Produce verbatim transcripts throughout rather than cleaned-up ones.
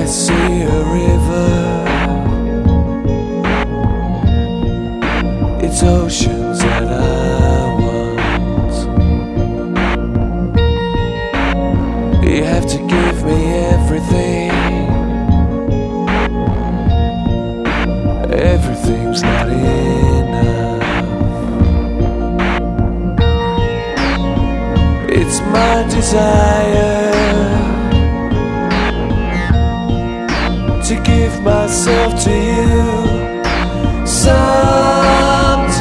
see a river, it's oceans that I want. You have to give me everything. Everything's not enough. It's my desire to give myself to you sometimes.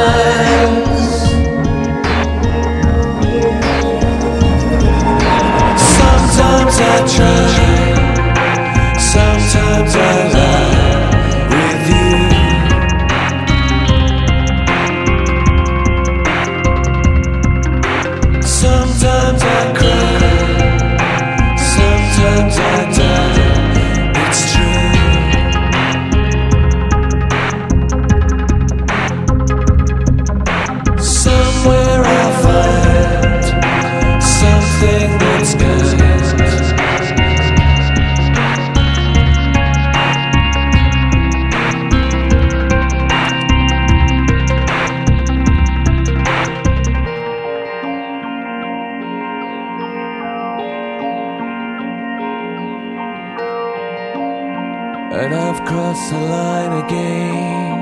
Sometimes I try, sometimes I lie with you. Sometimes I cry, sometimes I die. It's true. Somewhere I find something that's good. And I've crossed the line again,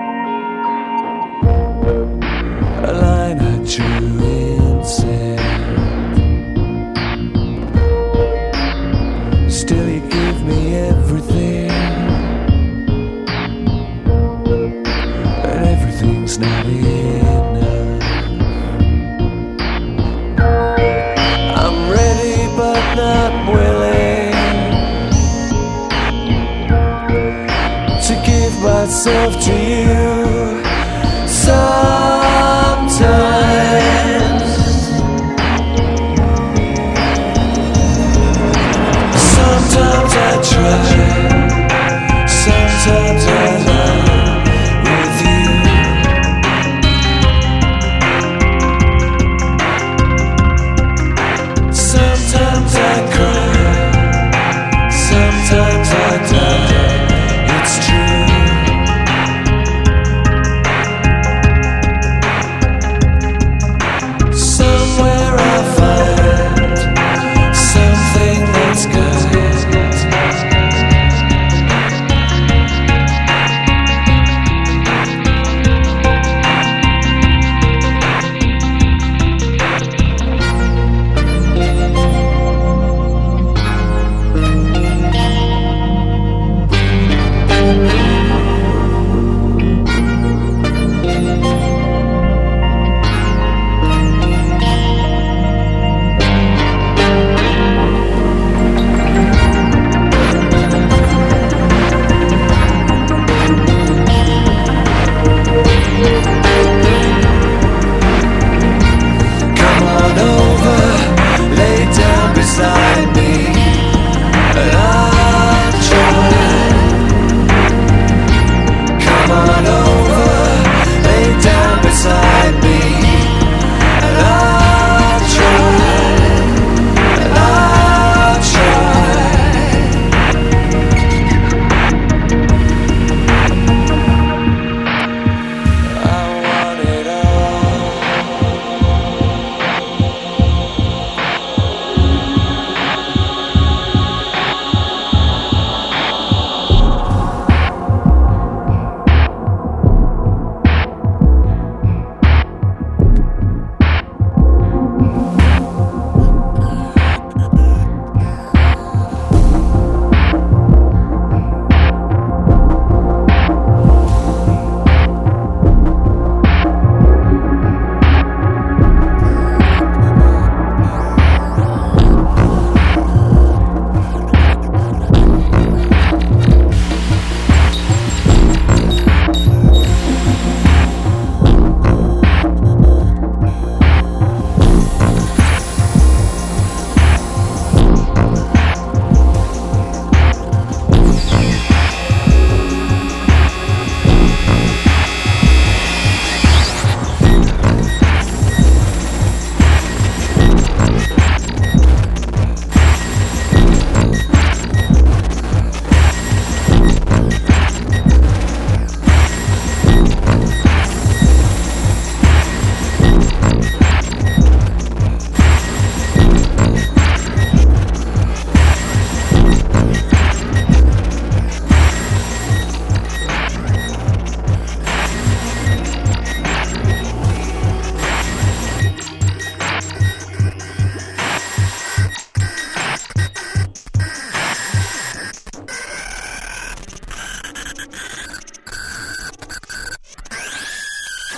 a line I drew in sand. Still you give me everything, and everything's not enough. I'm ready but not willing to give myself to you.